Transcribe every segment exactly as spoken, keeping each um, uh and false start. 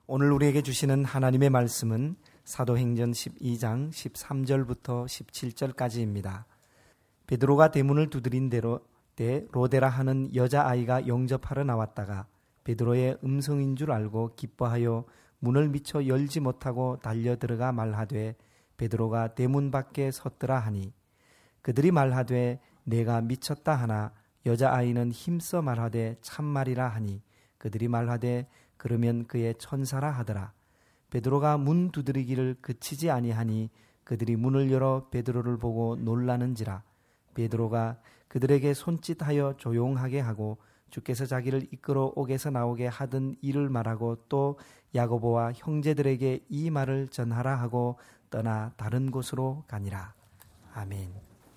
오늘 우리에게 주시는 하나님의 말씀은 사도행전 십이 장 십삼 절부터 십칠 절까지입니다. 베드로가 대문을 두드린 대로 때 로데라 하는 여자아이가 영접하러 나왔다가 베드로의 음성인 줄 알고 기뻐하여 문을 미처 열지 못하고 달려들어가 말하되 베드로가 대문 밖에 섰더라 하니 그들이 말하되 내가 미쳤다 하나 여자아이는 힘써 말하되 참말이라 하니 그들이 말하되 그러면 그의 천사라 하더라. 베드로가 문 두드리기를 그치지 아니하니 그들이 문을 열어 베드로를 보고 놀라는지라. 베드로가 그들에게 손짓하여 조용하게 하고 주께서 자기를 이끌어 옥에서 나오게 하던 일을 말하고 또 야고보와 형제들에게 이 말을 전하라 하고 떠나 다른 곳으로 가니라. 아멘.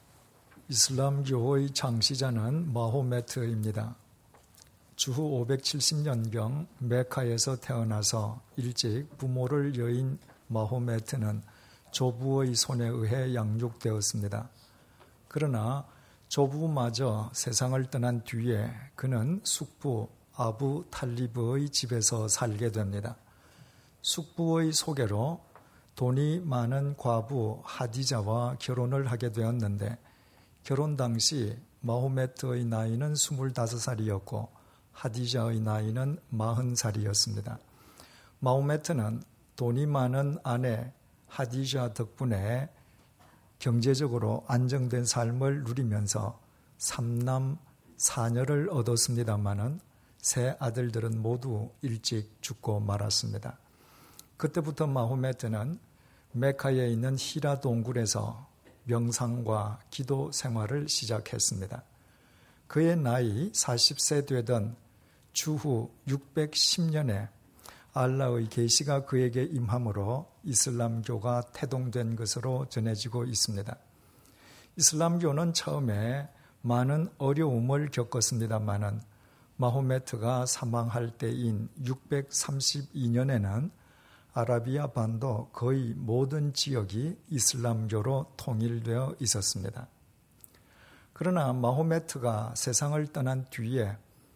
이슬람교의 창시자는 마호메트입니다. 주후 오백칠십 년경 메카에서 태어나서 일찍 부모를 여인 마호메트는 조부의 손에 의해 양육되었습니다. 그러나 조부마저 세상을 떠난 뒤에 그는 숙부 아부 탈리브의 집에서 살게 됩니다. 숙부의 소개로 돈이 많은 과부 하디자와 결혼을 하게 되었는데 결혼 당시 마호메트의 나이는 스물다섯 살이었고 하디자의 나이는 마흔 살이었습니다. 마호메트는 돈이 많은 아내 하디자 덕분에 경제적으로 안정된 삶을 누리면서 삼남 사녀를 얻었습니다마는 세 아들들은 모두 일찍 죽고 말았습니다. 그때부터 마호메트는 메카에 있는 히라 동굴에서 명상과 기도 생활을 시작했습니다. 그의 나이 사십 세 되던 주후 육백십 년에 알라의 계시가 그에게 임함으로 이슬람교가 태동된 것으로 전해지고 있습니다. 이슬람교는 처음에 많은 어려움을 겪었습니다마는 마호메트가 사망할 때인 육백삼십이 년에는 아라비아 반도 거의 모든 지역이 이슬람교로 통일되어 있었습니다. 그러나 마호메트가 세상을 떠난 뒤에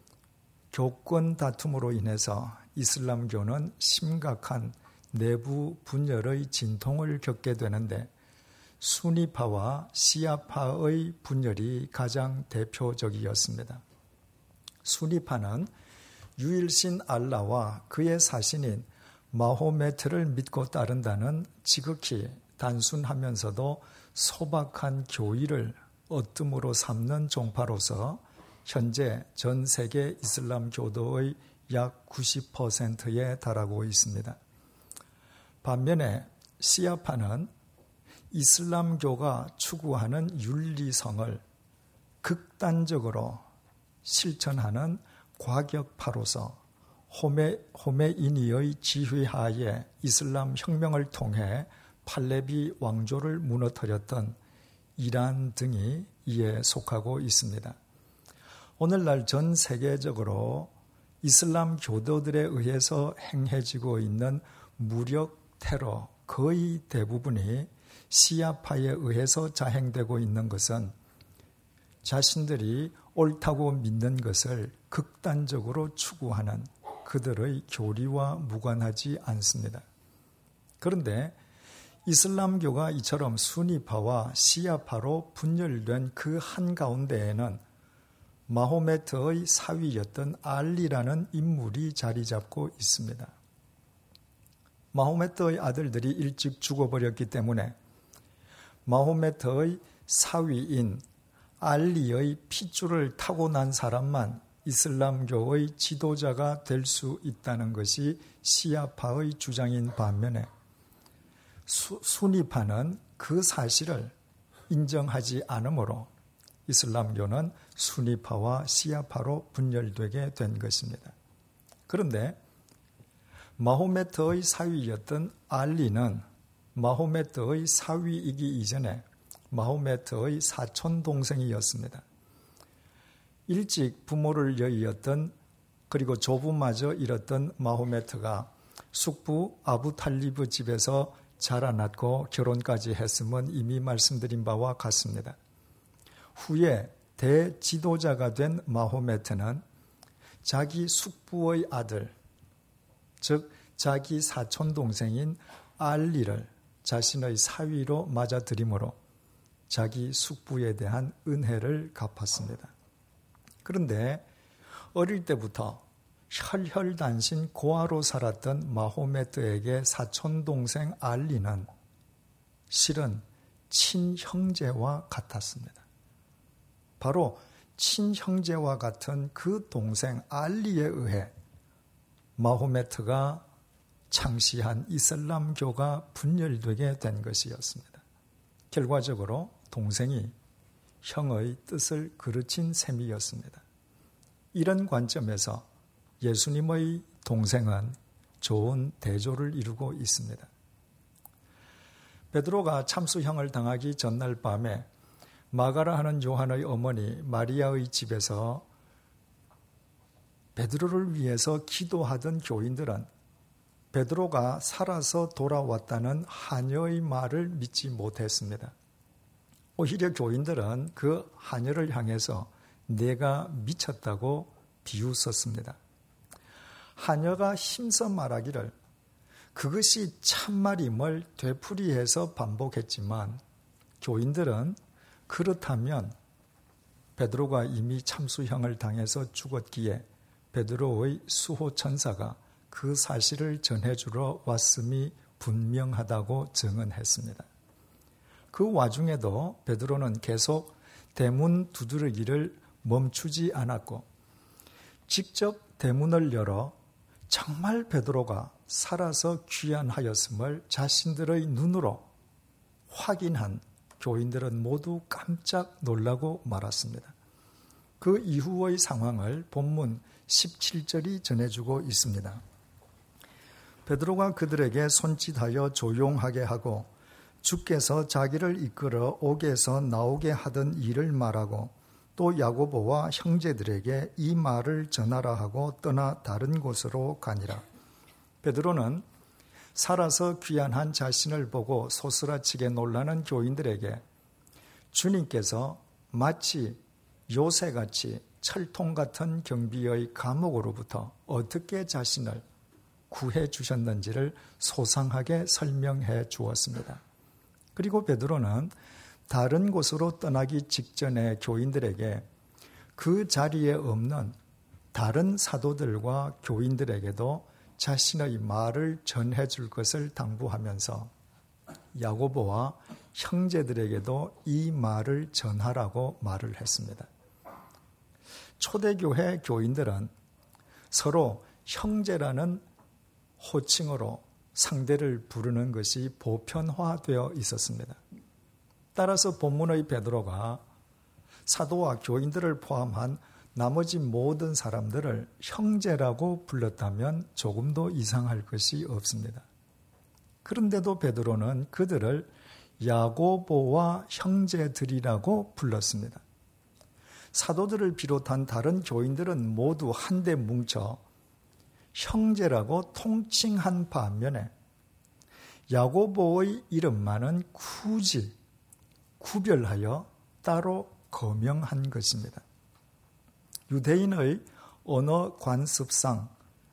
교권 다툼으로 인해서 이슬람교는 심각한 내부 분열의 진통을 겪게 되는데 수니파와 시아파의 분열이 가장 대표적이었습니다. 수니파는 유일신 알라와 그의 사신인 마호메트를 믿고 따른다는 지극히 단순하면서도 소박한 교의를 어뜸으로 삼는 종파로서 현재 전 세계 이슬람 교도의 약 구십 퍼센트에 달하고 있습니다. 반면에 시아파는 이슬람교가 추구하는 윤리성을 극단적으로 실천하는 과격파로서 호메, 호메이니의 지휘하에 이슬람 혁명을 통해 팔레비 왕조를 무너뜨렸던 이란 등이 이에 속하고 있습니다. 오늘날 전 세계적으로 이슬람 교도들에 의해서 행해지고 있는 무력 테러 거의 대부분이 시아파에 의해서 자행되고 있는 것은 자신들이 옳다고 믿는 것을 극단적으로 추구하는 그들의 교리와 무관하지 않습니다. 그런데 이슬람교가 이처럼 수니파와 시아파로 분열된 그 한가운데에는 마호메트의 사위였던 알리라는 인물이 자리 잡고 있습니다. 마호메트의 아들들이 일찍 죽어버렸기 때문에 마호메트의 사위인 알리의 핏줄을 타고난 사람만 이슬람교의 지도자가 될 수 있다는 것이 시아파의 주장인 반면에 수, 수니파는 그 사실을 인정하지 않으므로 이슬람교는 수니파와 시아파로 분열되게 된 것입니다. 그런데 마호메트의 사위였던 알리는 마호메트의 사위이기 이전에 마호메트의 사촌 동생이었습니다. 일찍 부모를 여의었던 그리고 조부마저 잃었던 마호메트가 숙부 아부 탈리브 집에서 자라났고 결혼까지 했음은 이미 말씀드린 바와 같습니다. 후에 대지도자가 된 마호메트는 자기 숙부의 아들, 즉 자기 사촌 동생인 알리를 자신의 사위로 맞아들이므로 자기 숙부에 대한 은혜를 갚았습니다. 그런데 어릴 때부터 혈혈단신 고아로 살았던 마호메트에게 사촌 동생 알리는 실은 친형제와 같았습니다. 바로 친형제와 같은 그 동생 알리에 의해 마호메트가 창시한 이슬람교가 분열되게 된 것이었습니다. 결과적으로 동생이 형의 뜻을 그르친 셈이었습니다. 이런 관점에서 예수님의 동생은 좋은 대조를 이루고 있습니다. 베드로가 참수형을 당하기 전날 밤에 마가라 하는 요한의 어머니 마리아의 집에서 베드로를 위해서 기도하던 교인들은 베드로가 살아서 돌아왔다는 하녀의 말을 믿지 못했습니다. 오히려 교인들은 그 하녀를 향해서 내가 미쳤다고 비웃었습니다. 하녀가 힘써 말하기를 그것이 참말임을 되풀이해서 반복했지만 교인들은 그렇다면 베드로가 이미 참수형을 당해서 죽었기에 베드로의 수호 천사가 그 사실을 전해주러 왔음이 분명하다고 증언했습니다. 그 와중에도 베드로는 계속 대문 두드리기를 멈추지 않았고 직접 대문을 열어 정말 베드로가 살아서 귀환하였음을 자신들의 눈으로 확인한 교인들은 모두 깜짝 놀라고 말았습니다. 그 이후의 상황을 본문 십칠 절이 전해주고 있습니다. 베드로가 그들에게 손짓하여 조용하게 하고 주께서 자기를 이끌어 옥에서 나오게 하던 일을 말하고 또 야고보와 형제들에게 이 말을 전하라 하고 떠나 다른 곳으로 가니라. 베드로는 살아서 귀환한 자신을 보고 소스라치게 놀라는 교인들에게 주님께서 마치 요새같이 철통 같은 경비의 감옥으로부터 어떻게 자신을 구해 주셨는지를 소상하게 설명해 주었습니다. 그리고 베드로는 다른 곳으로 떠나기 직전에 교인들에게 그 자리에 없는 다른 사도들과 교인들에게도 자신의 말을 전해 줄 것을 당부하면서 야고보와 형제들에게도 이 말을 전하라고 말을 했습니다. 초대교회 교인들은 서로 형제라는 호칭으로 상대를 부르는 것이 보편화되어 있었습니다. 따라서 본문의 베드로가 사도와 교인들을 포함한 나머지 모든 사람들을 형제라고 불렀다면 조금도 이상할 것이 없습니다. 그런데도 베드로는 그들을 야고보와 형제들이라고 불렀습니다. 사도들을 비롯한 다른 교인들은 모두 한데 뭉쳐 형제라고 통칭한 반면에 야고보의 이름만은 굳이 구별하여 따로 거명한 것입니다. 유대인의 언어 관습상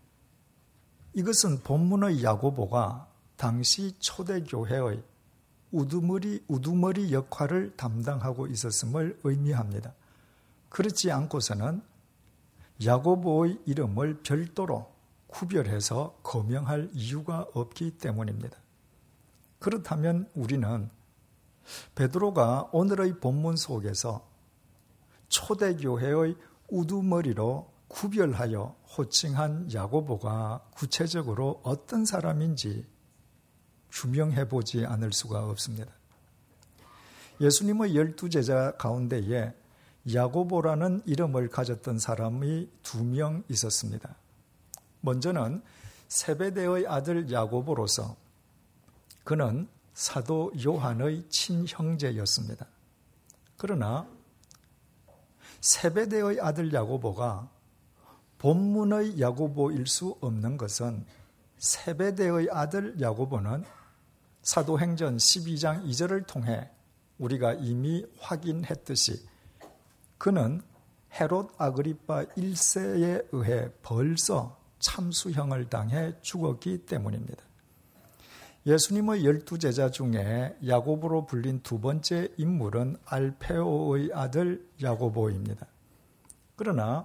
이것은 본문의 야고보가 당시 초대교회의 우두머리, 우두머리 역할을 담당하고 있었음을 의미합니다. 그렇지 않고서는 야고보의 이름을 별도로 구별해서 거명할 이유가 없기 때문입니다. 그렇다면 우리는 베드로가 오늘의 본문 속에서 초대교회의 우두머리로 구별하여 호칭한 야고보가 구체적으로 어떤 사람인지 규명해 보지 않을 수가 없습니다. 예수님의 열두 제자 가운데에 야고보라는 이름을 가졌던 사람이 두 명 있었습니다. 먼저는 세베대의 아들 야고보로서 그는 사도 요한의 친형제였습니다. 그러나 세베대의 아들 야고보가 본문의 야고보일 수 없는 것은 세베대의 아들 야고보는 사도행전 십이 장 이 절을 통해 우리가 이미 확인했듯이 그는 헤롯 아그리파 일 세에 의해 벌써 참수형을 당해 죽었기 때문입니다. 예수님의 열두 제자 중에 야고보로 불린 두 번째 인물은 알페오의 아들 야고보입니다. 그러나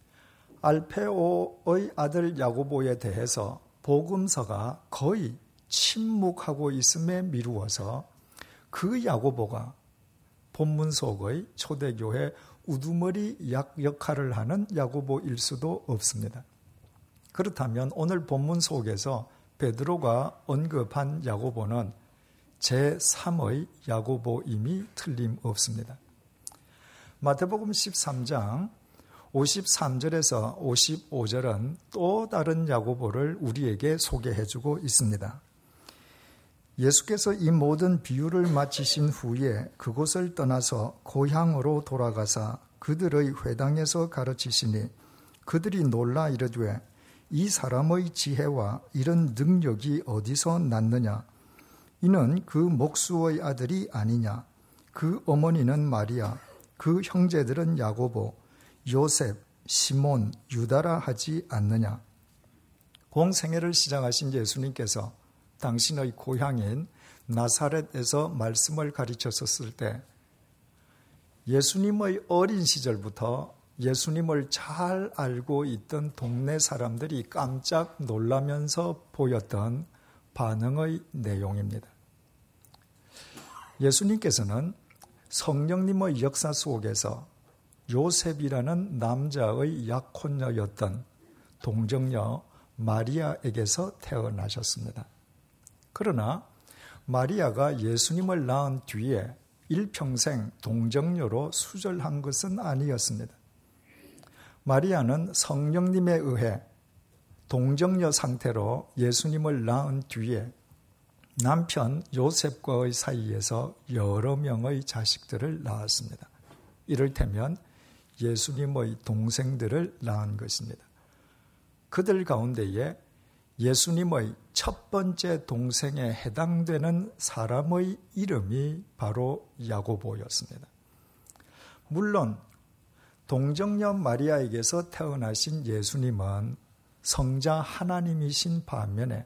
알페오의 아들 야고보에 대해서 복음서가 거의 침묵하고 있음에 미루어서 그 야고보가 본문 속의 초대교회 우두머리 약 역할을 하는 야고보일 수도 없습니다. 그렇다면 오늘 본문 속에서 베드로가 언급한 야고보는 제삼의 야고보임이 틀림없습니다. 마태복음 십삼 장 오십삼 절에서 오십오 절은 또 다른 야고보를 우리에게 소개해주고 있습니다. 예수께서 이 모든 비유를 마치신 후에 그곳을 떠나서 고향으로 돌아가사 그들의 회당에서 가르치시니 그들이 놀라 이르되 이 사람의 지혜와 이런 능력이 어디서 났느냐? 이는 그 목수의 아들이 아니냐? 그 어머니는 마리아, 그 형제들은 야고보, 요셉, 시몬, 유다라 하지 않느냐? 공생애를 시작하신 예수님께서 당신의 고향인 나사렛에서 말씀을 가르쳤었을 때 예수님의 어린 시절부터 예수님을 잘 알고 있던 동네 사람들이 깜짝 놀라면서 보였던 반응의 내용입니다. 예수님께서는 성령님의 역사 속에서 요셉이라는 남자의 약혼녀였던 동정녀 마리아에게서 태어나셨습니다. 그러나 마리아가 예수님을 낳은 뒤에 일평생 동정녀로 수절한 것은 아니었습니다. 마리아는 성령님에 의해 동정녀 상태로 예수님을 낳은 뒤에 남편 요셉과의 사이에서 여러 명의 자식들을 낳았습니다. 이를테면 예수님의 동생들을 낳은 것입니다. 그들 가운데에 예수님의 첫 번째 동생에 해당되는 사람의 이름이 바로 야고보였습니다. 물론 동정녀 마리아에게서 태어나신 예수님은 성자 하나님이신 반면에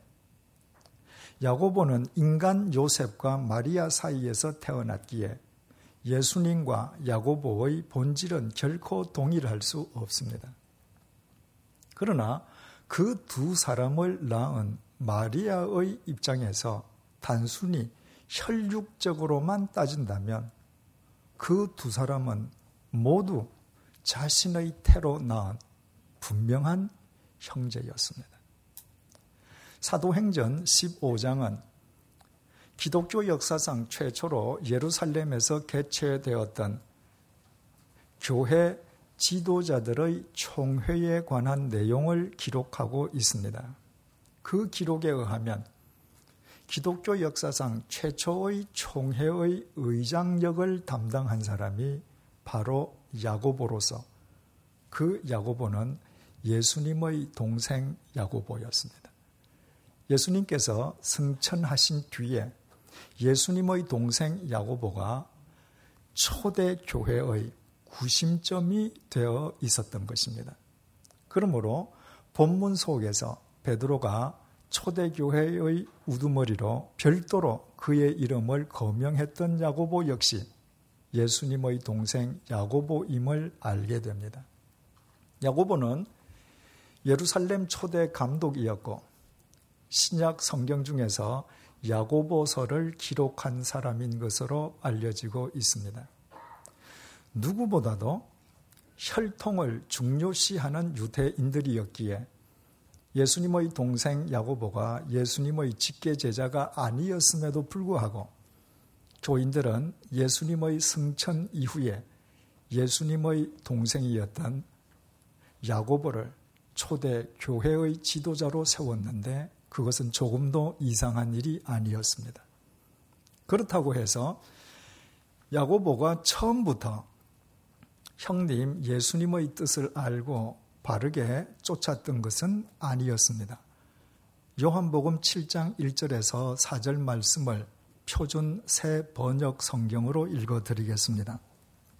야고보는 인간 요셉과 마리아 사이에서 태어났기에 예수님과 야고보의 본질은 결코 동일할 수 없습니다. 그러나 그 두 사람을 낳은 마리아의 입장에서 단순히 혈육적으로만 따진다면 그 두 사람은 모두 자신의 태로 낳은 분명한 형제였습니다. 사도행전 십오 장은 기독교 역사상 최초로 예루살렘에서 개최되었던 교회 지도자들의 총회에 관한 내용을 기록하고 있습니다. 그 기록에 의하면 기독교 역사상 최초의 총회의 의장역을 담당한 사람이 바로 야고보로서 그 야고보는 예수님의 동생 야고보였습니다. 예수님께서 승천하신 뒤에 예수님의 동생 야고보가 초대 교회의 구심점이 되어 있었던 것입니다. 그러므로 본문 속에서 베드로가 초대교회의 우두머리로 별도로 그의 이름을 거명했던 야고보 역시 예수님의 동생 야고보임을 알게 됩니다. 야고보는 예루살렘 초대 감독이었고 신약 성경 중에서 야고보서를 기록한 사람인 것으로 알려지고 있습니다. 누구보다도 혈통을 중요시하는 유대인들이었기에 예수님의 동생 야고보가 예수님의 직계 제자가 아니었음에도 불구하고 교인들은 예수님의 승천 이후에 예수님의 동생이었던 야고보를 초대 교회의 지도자로 세웠는데 그것은 조금도 이상한 일이 아니었습니다. 그렇다고 해서 야고보가 처음부터 형님 예수님의 뜻을 알고 바르게 쫓았던 것은 아니었습니다. 요한복음 칠 장 일 절에서 사 절 말씀을 표준 새 번역 성경으로 읽어드리겠습니다.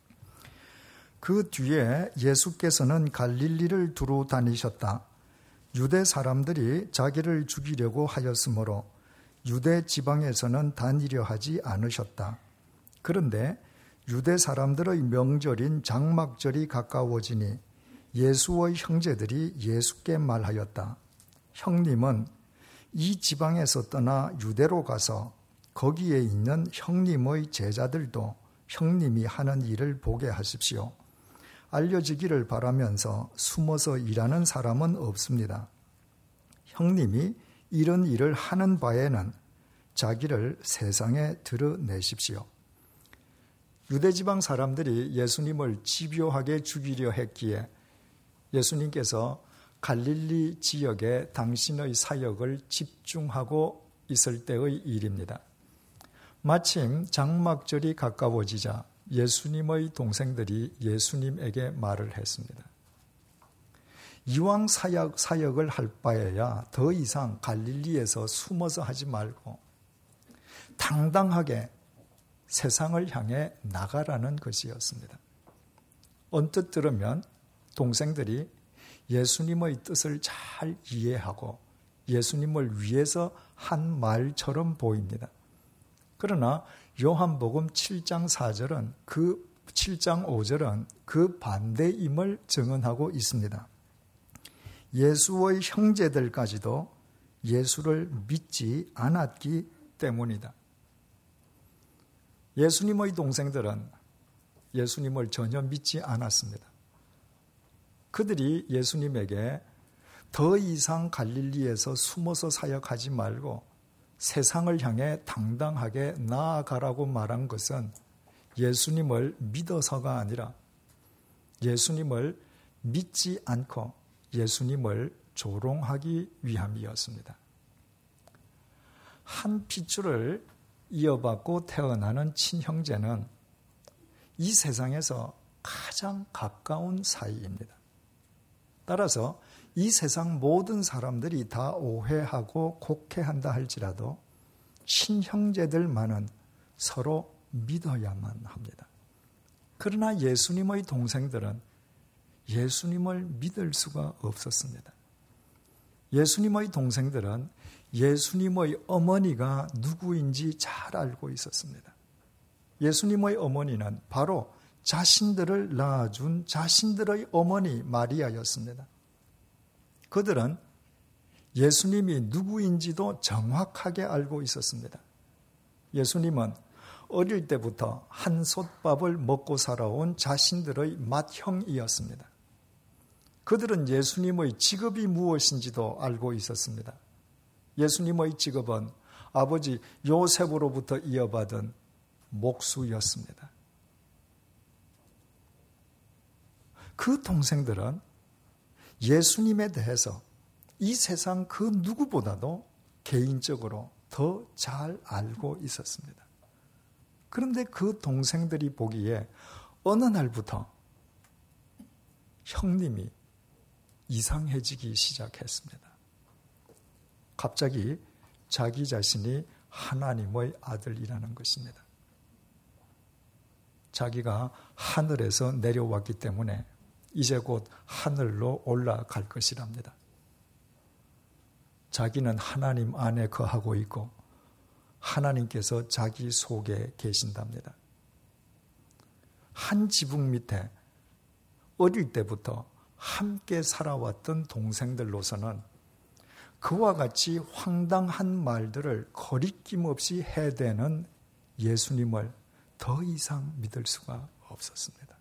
그 뒤에 예수께서는 갈릴리를 두루 다니셨다. 유대 사람들이 자기를 죽이려고 하였으므로 유대 지방에서는 다니려 하지 않으셨다. 그런데 유대 사람들의 명절인 장막절이 가까워지니 예수의 형제들이 예수께 말하였다. 형님은 이 지방에서 떠나 유대로 가서 거기에 있는 형님의 제자들도 형님이 하는 일을 보게 하십시오. 알려지기를 바라면서 숨어서 일하는 사람은 없습니다. 형님이 이런 일을 하는 바에는 자기를 세상에 드러내십시오. 유대지방 사람들이 예수님을 집요하게 죽이려 했기에 예수님께서 갈릴리 지역에 당신의 사역을 집중하고 있을 때의 일입니다. 마침 장막절이 가까워지자 예수님의 동생들이 예수님에게 말을 했습니다. 이왕 사역, 사역을 할 바에야 더 이상 갈릴리에서 숨어서 하지 말고 당당하게 세상을 향해 나가라는 것이었습니다. 언뜻 들으면 동생들이 예수님의 뜻을 잘 이해하고 예수님을 위해서 한 말처럼 보입니다. 그러나 요한복음 칠 장 사 절은 그 칠 장 오 절은 그 반대임을 증언하고 있습니다. 예수의 형제들까지도 예수를 믿지 않았기 때문이다. 예수님의 동생들은 예수님을 전혀 믿지 않았습니다. 그들이 예수님에게 더 이상 갈릴리에서 숨어서 사역하지 말고 세상을 향해 당당하게 나아가라고 말한 것은 예수님을 믿어서가 아니라 예수님을 믿지 않고 예수님을 조롱하기 위함이었습니다. 한 핏줄을 이어받고 태어나는 친형제는 이 세상에서 가장 가까운 사이입니다. 따라서 이 세상 모든 사람들이 다 오해하고 곡해한다 할지라도 친형제들만은 서로 믿어야만 합니다. 그러나 예수님의 동생들은 예수님을 믿을 수가 없었습니다. 예수님의 동생들은 예수님의 어머니가 누구인지 잘 알고 있었습니다. 예수님의 어머니는 바로 자신들을 낳아준 자신들의 어머니 마리아였습니다. 그들은 예수님이 누구인지도 정확하게 알고 있었습니다. 예수님은 어릴 때부터 한솥밥을 먹고 살아온 자신들의 맏형이었습니다. 그들은 예수님의 직업이 무엇인지도 알고 있었습니다. 예수님의 직업은 아버지 요셉으로부터 이어받은 목수였습니다. 그 동생들은 예수님에 대해서 이 세상 그 누구보다도 개인적으로 더 잘 알고 있었습니다. 그런데 그 동생들이 보기에 어느 날부터 형님이 이상해지기 시작했습니다. 갑자기 자기 자신이 하나님의 아들이라는 것입니다. 자기가 하늘에서 내려왔기 때문에 이제 곧 하늘로 올라갈 것이랍니다. 자기는 하나님 안에 거하고 있고 하나님께서 자기 속에 계신답니다. 한 지붕 밑에 어릴 때부터 함께 살아왔던 동생들로서는 그와 같이 황당한 말들을 거리낌 없이 해대는 예수님을 더 이상 믿을 수가 없었습니다.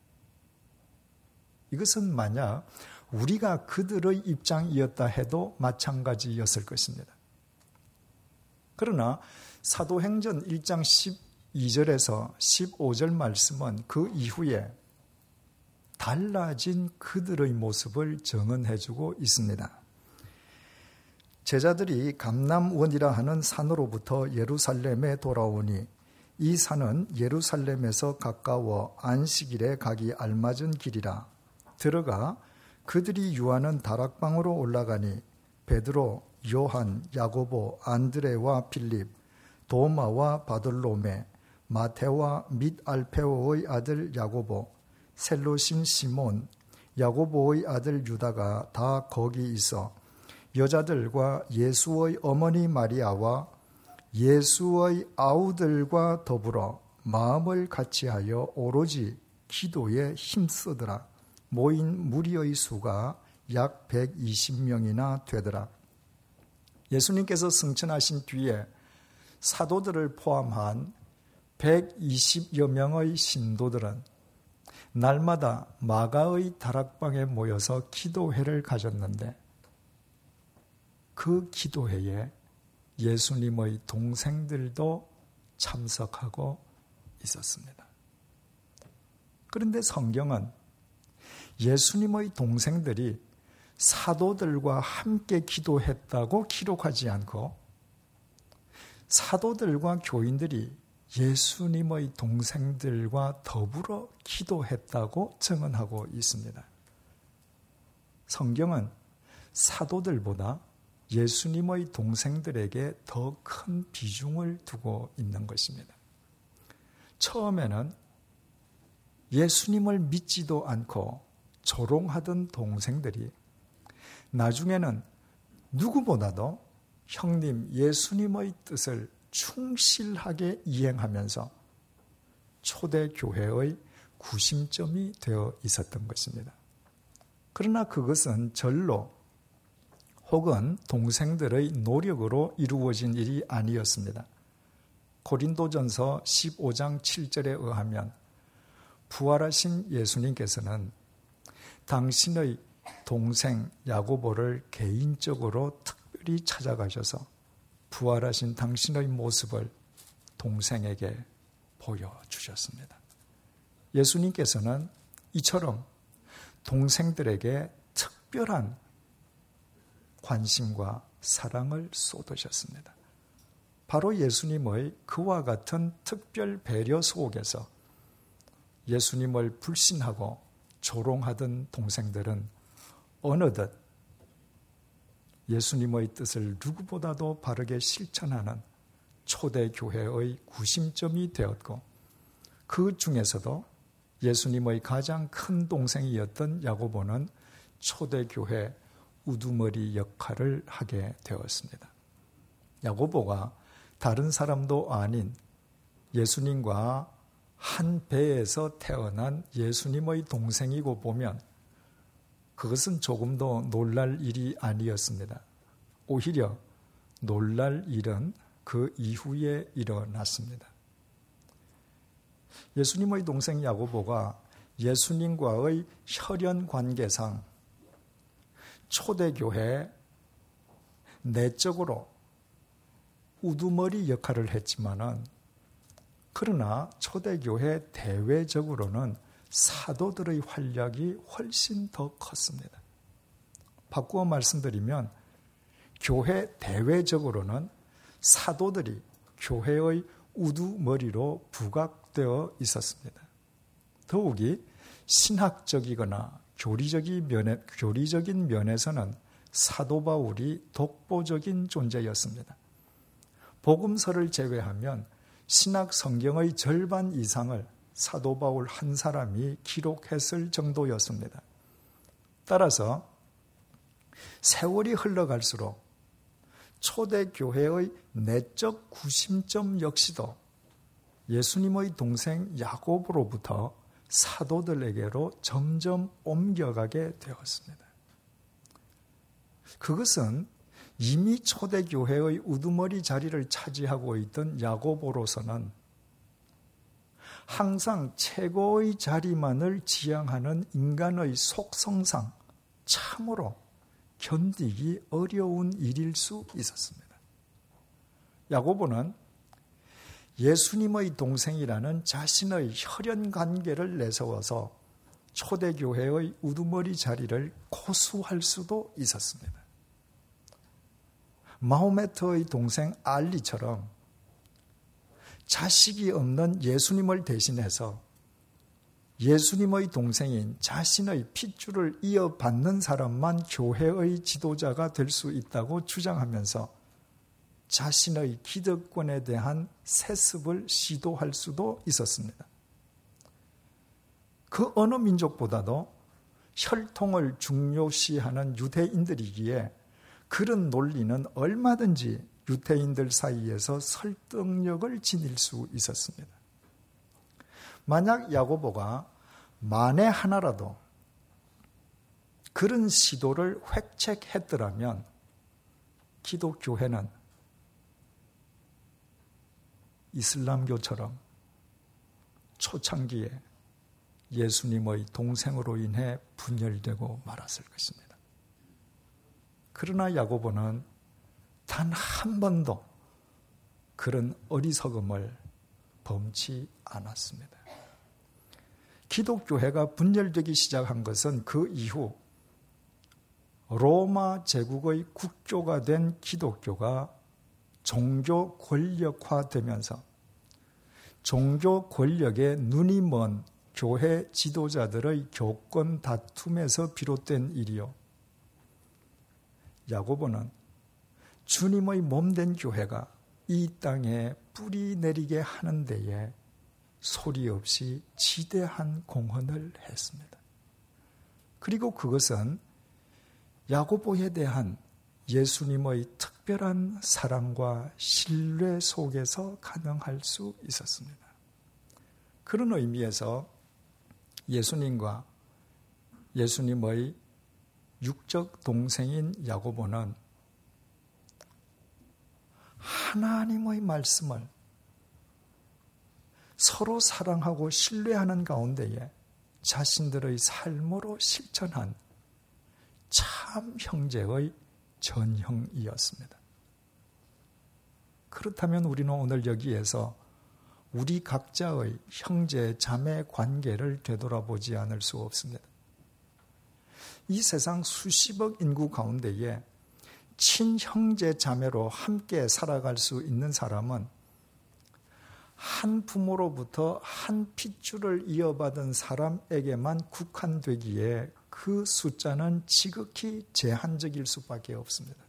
이것은 만약 우리가 그들의 입장이었다 해도 마찬가지였을 것입니다. 그러나 사도행전 일 장 십이 절에서 십오 절 말씀은 그 이후에 달라진 그들의 모습을 증언해주고 있습니다. 제자들이 감람원이라 하는 산으로부터 예루살렘에 돌아오니 이 산은 예루살렘에서 가까워 안식일에 가기 알맞은 길이라. 들어가 그들이 유하는 다락방으로 올라가니 베드로, 요한, 야고보, 안드레와 빌립, 도마와 바돌로메, 마테와 및 알페오의 아들 야고보, 셀로신 시몬, 야고보의 아들 유다가 다 거기 있어 여자들과 예수의 어머니 마리아와 예수의 아우들과 더불어 마음을 같이하여 오로지 기도에 힘쓰더라. 모인 무리의 수가 약 백이십 명이나 되더라. 예수님께서 승천하신 뒤에 사도들을 포함한 백이십여 명의 신도들은 날마다 마가의 다락방에 모여서 기도회를 가졌는데 그 기도회에 예수님의 동생들도 참석하고 있었습니다. 그런데 성경은 예수님의 동생들이 사도들과 함께 기도했다고 기록하지 않고 사도들과 교인들이 예수님의 동생들과 더불어 기도했다고 증언하고 있습니다. 성경은 사도들보다 예수님의 동생들에게 더 큰 비중을 두고 있는 것입니다. 처음에는 예수님을 믿지도 않고 조롱하던 동생들이 나중에는 누구보다도 형님 예수님의 뜻을 충실하게 이행하면서 초대교회의 구심점이 되어 있었던 것입니다. 그러나 그것은 절로 혹은 동생들의 노력으로 이루어진 일이 아니었습니다. 고린도전서 십오 장 칠 절에 의하면 부활하신 예수님께서는 당신의 동생 야고보를 개인적으로 특별히 찾아가셔서 부활하신 당신의 모습을 동생에게 보여주셨습니다. 예수님께서는 이처럼 동생들에게 특별한 관심과 사랑을 쏟으셨습니다. 바로 예수님의 그와 같은 특별 배려 속에서 예수님을 불신하고 조롱하던 동생들은 어느덧 예수님의 뜻을 누구보다도 바르게 실천하는 초대교회의 구심점이 되었고 그 중에서도 예수님의 가장 큰 동생이었던 야고보는 초대교회 우두머리 역할을 하게 되었습니다. 야고보가 다른 사람도 아닌 예수님과 한 배에서 태어난 예수님의 동생이고 보면 그것은 조금도 놀랄 일이 아니었습니다. 오히려 놀랄 일은 그 이후에 일어났습니다. 예수님의 동생 야고보가 예수님과의 혈연 관계상 초대교회 내적으로 우두머리 역할을 했지만은 그러나 초대교회 대외적으로는 사도들의 활약이 훨씬 더 컸습니다. 바꾸어 말씀드리면 교회 대외적으로는 사도들이 교회의 우두머리로 부각되어 있었습니다. 더욱이 신학적이거나 교리적인, 면에, 교리적인 면에서는 사도 바울이 독보적인 존재였습니다. 복음서를 제외하면 신학 성경의 절반 이상을 사도 바울 한 사람이 기록했을 정도였습니다. 따라서 세월이 흘러갈수록 초대교회의 내적 구심점 역시도 예수님의 동생 야고보로부터 사도들에게로 점점 옮겨가게 되었습니다. 그것은 이미 초대교회의 우두머리 자리를 차지하고 있던 야고보로서는 항상 최고의 자리만을 지향하는 인간의 속성상 참으로 견디기 어려운 일일 수 있었습니다. 야고보는 예수님의 동생이라는 자신의 혈연 관계를 내세워서 초대교회의 우두머리 자리를 고수할 수도 있었습니다. 마호메트의 동생 알리처럼 자식이 없는 예수님을 대신해서 예수님의 동생인 자신의 핏줄을 이어받는 사람만 교회의 지도자가 될 수 있다고 주장하면서 자신의 기득권에 대한 세습을 시도할 수도 있었습니다. 그 어느 민족보다도 혈통을 중요시하는 유대인들이기에 그런 논리는 얼마든지 유대인들 사이에서 설득력을 지닐 수 있었습니다. 만약 야고보가 만에 하나라도 그런 시도를 획책했더라면 기독교회는 이슬람교처럼 초창기에 예수님의 동생으로 인해 분열되고 말았을 것입니다. 그러나 야고보는 단 한 번도 그런 어리석음을 범치 않았습니다. 기독교회가 분열되기 시작한 것은 그 이후 로마 제국의 국교가 된 기독교가 종교 권력화되면서 종교 권력에 눈이 먼 교회 지도자들의 교권 다툼에서 비롯된 일이요. 야고보는 주님의 몸된 교회가 이 땅에 뿌리 내리게 하는 데에 소리 없이 지대한 공헌을 했습니다. 그리고 그것은 야고보에 대한 예수님의 특별한 사랑과 신뢰 속에서 가능할 수 있었습니다. 그런 의미에서 예수님과 예수님의 육적 동생인 야고보는 하나님의 말씀을 서로 사랑하고 신뢰하는 가운데에 자신들의 삶으로 실천한 참 형제의 전형이었습니다. 그렇다면 우리는 오늘 여기에서 우리 각자의 형제 자매 관계를 되돌아보지 않을 수 없습니다. 이 세상 수십억 인구 가운데에 친형제 자매로 함께 살아갈 수 있는 사람은 한 부모로부터 한 핏줄을 이어받은 사람에게만 국한되기에 그 숫자는 지극히 제한적일 수밖에 없습니다.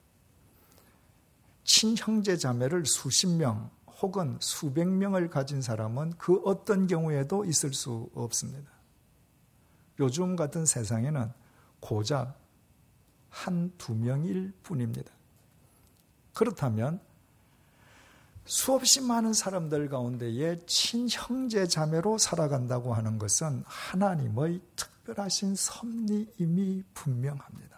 친형제 자매를 수십 명 혹은 수백 명을 가진 사람은 그 어떤 경우에도 있을 수 없습니다. 요즘 같은 세상에는 고작 한두 명일 뿐입니다. 그렇다면 수없이 많은 사람들 가운데에 친형제 자매로 살아간다고 하는 것은 하나님의 특별하신 섭리임이 분명합니다.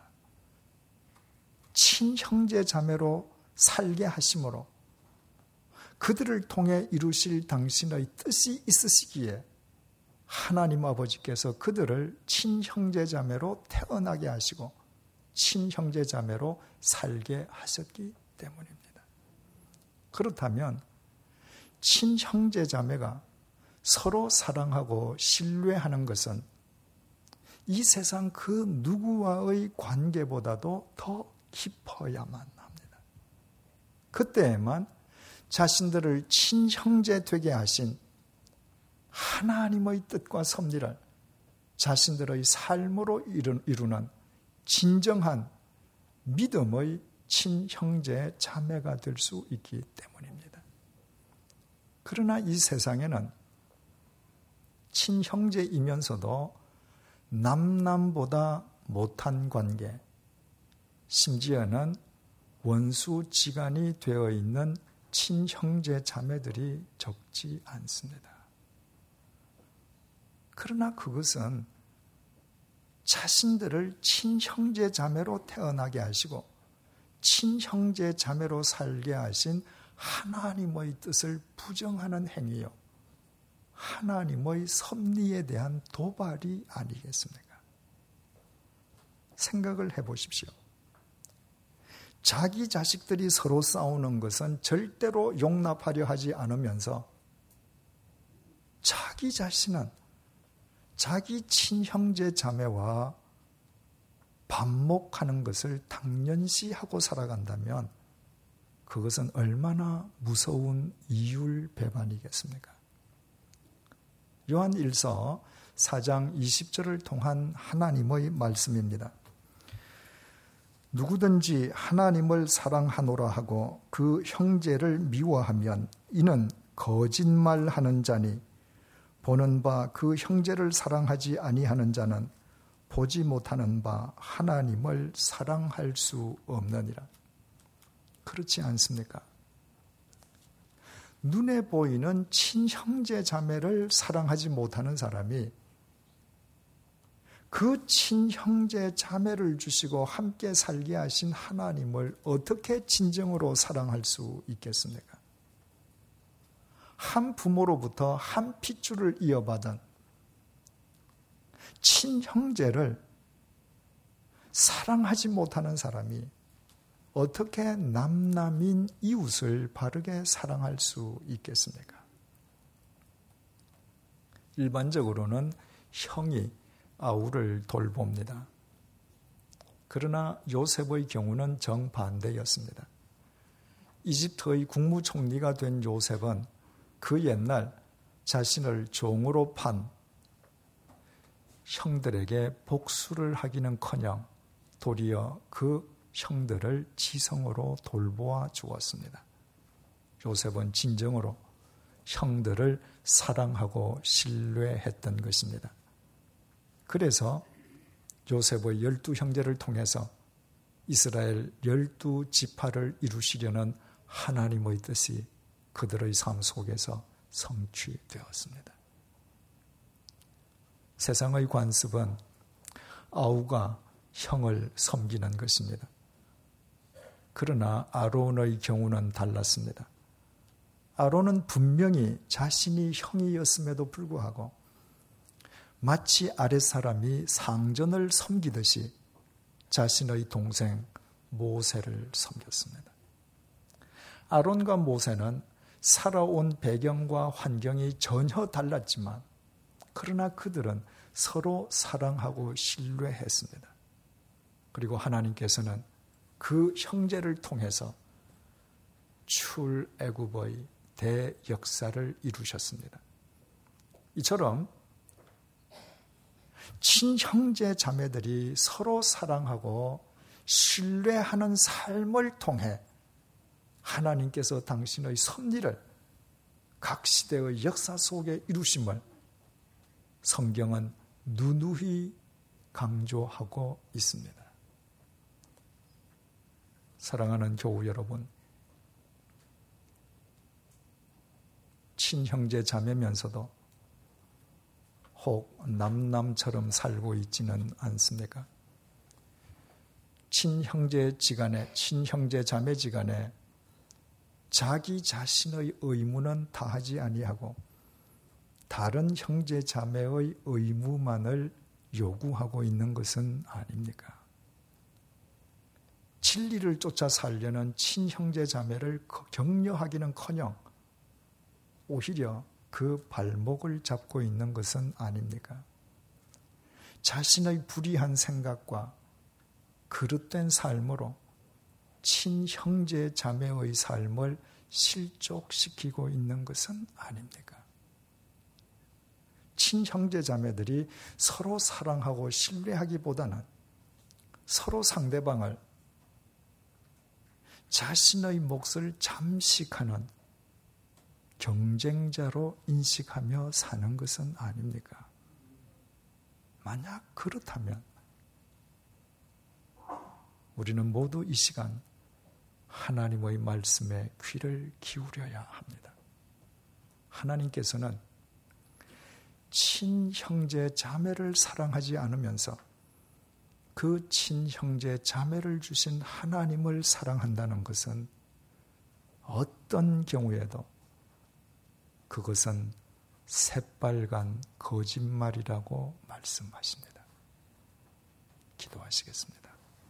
친형제 자매로 살게 하심으로 그들을 통해 이루실 당신의 뜻이 있으시기에 하나님 아버지께서 그들을 친형제 자매로 태어나게 하시고 친형제 자매로 살게 하셨기 때문입니다. 그렇다면 친형제 자매가 서로 사랑하고 신뢰하는 것은 이 세상 그 누구와의 관계보다도 더 깊어야만 합니다. 그때에만 자신들을 친형제 되게 하신 하나님의 뜻과 섭리를 자신들의 삶으로 이루는 진정한 믿음의 친형제 자매가 될 수 있기 때문입니다. 그러나 이 세상에는 친형제이면서도 남남보다 못한 관계, 심지어는 원수지간이 되어 있는 친형제 자매들이 적지 않습니다. 그러나 그것은 자신들을 친형제 자매로 태어나게 하시고 친형제 자매로 살게 하신 하나님의 뜻을 부정하는 행위요. 하나님의 섭리에 대한 도발이 아니겠습니까? 생각을 해보십시오. 자기 자식들이 서로 싸우는 것은 절대로 용납하려 하지 않으면서 자기 자신은 자기 친형제 자매와 반목하는 것을 당연시하고 살아간다면 그것은 얼마나 무서운 이율배반이겠습니까? 요한 일서 사 장 이십 절을 통한 하나님의 말씀입니다. 누구든지 하나님을 사랑하노라 하고 그 형제를 미워하면 이는 거짓말하는 자니 보는 바 그 형제를 사랑하지 아니하는 자는 보지 못하는 바 하나님을 사랑할 수 없느니라. 그렇지 않습니까? 눈에 보이는 친형제 자매를 사랑하지 못하는 사람이 그 친형제 자매를 주시고 함께 살게 하신 하나님을 어떻게 진정으로 사랑할 수 있겠습니까? 한 부모로부터 한 핏줄을 이어받은 친형제를 사랑하지 못하는 사람이 어떻게 남남인 이웃을 바르게 사랑할 수 있겠습니까? 일반적으로는 형이 아우를 돌봅니다. 그러나 요셉의 경우는 정반대였습니다. 이집트의 국무총리가 된 요셉은 그 옛날 자신을 종으로 판 형들에게 복수를 하기는커녕 도리어 그 형들을 지성으로 돌보아 주었습니다. 요셉은 진정으로 형들을 사랑하고 신뢰했던 것입니다. 그래서 요셉의 열두 형제를 통해서 이스라엘 열두 지파를 이루시려는 하나님의 뜻이 그들의 삶 속에서 성취되었습니다. 세상의 관습은 아우가 형을 섬기는 것입니다. 그러나 아론의 경우는 달랐습니다. 아론은 분명히 자신이 형이었음에도 불구하고 마치 아랫사람이 상전을 섬기듯이 자신의 동생 모세를 섬겼습니다. 아론과 모세는 살아온 배경과 환경이 전혀 달랐지만 그러나 그들은 서로 사랑하고 신뢰했습니다. 그리고 하나님께서는 그 형제를 통해서 출애굽의 대역사를 이루셨습니다. 이처럼 친형제 자매들이 서로 사랑하고 신뢰하는 삶을 통해 하나님께서 당신의 섭리를 각 시대의 역사 속에 이루심을 성경은 누누이 강조하고 있습니다. 사랑하는 교우 여러분, 친형제 자매면서도 혹 남남처럼 살고 있지는 않습니까? 친형제 지간에, 친형제 자매 지간에 자기 자신의 의무는 다하지 아니하고 다른 형제 자매의 의무만을 요구하고 있는 것은 아닙니까? 진리를 쫓아 살려는 친형제 자매를 격려하기는커녕 오히려 그 발목을 잡고 있는 것은 아닙니까? 자신의 불의한 생각과 그릇된 삶으로 친형제 자매의 삶을 실족시키고 있는 것은 아닙니까? 친형제 자매들이 서로 사랑하고 신뢰하기보다는 서로 상대방을 자신의 몫을 잠식하는 경쟁자로 인식하며 사는 것은 아닙니까? 만약 그렇다면 우리는 모두 이 시간 하나님의 말씀에 귀를 기울여야 합니다. 하나님께서는 친형제 자매를 사랑하지 않으면서 그 친형제 자매를 주신 하나님을 사랑한다는 것은 어떤 경우에도 그것은 새빨간 거짓말이라고 말씀하십니다. 기도하시겠습니다.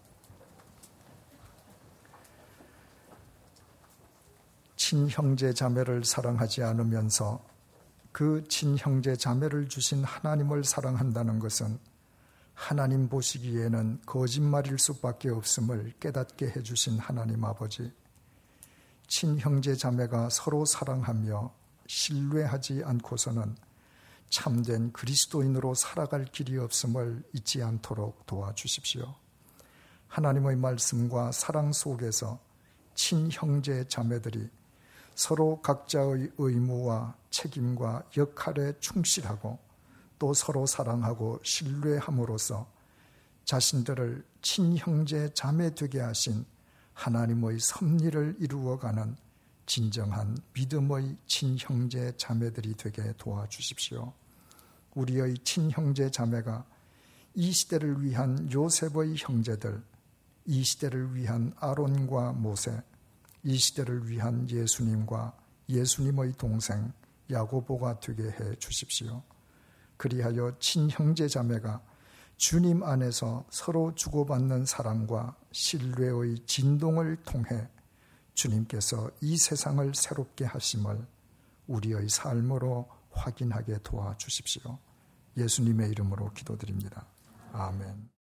친형제 자매를 사랑하지 않으면서 그 친형제 자매를 주신 하나님을 사랑한다는 것은 하나님 보시기에는 거짓말일 수밖에 없음을 깨닫게 해주신 하나님 아버지, 친형제 자매가 서로 사랑하며 신뢰하지 않고서는 참된 그리스도인으로 살아갈 길이 없음을 잊지 않도록 도와주십시오. 하나님의 말씀과 사랑 속에서 친형제 자매들이 서로 각자의 의무와 책임과 역할에 충실하고 또 서로 사랑하고 신뢰함으로써 자신들을 친형제 자매 되게 하신 하나님의 섭리를 이루어가는 진정한 믿음의 친형제 자매들이 되게 도와주십시오. 우리의 친형제 자매가 이 시대를 위한 요셉의 형제들, 이 시대를 위한 아론과 모세, 이 시대를 위한 예수님과 예수님의 동생 야고보가 되게 해 주십시오. 그리하여 친형제 자매가 주님 안에서 서로 주고받는 사랑과 신뢰의 진동을 통해 주님께서 이 세상을 새롭게 하심을 우리의 삶으로 확인하게 도와주십시오. 예수님의 이름으로 기도드립니다. 아멘.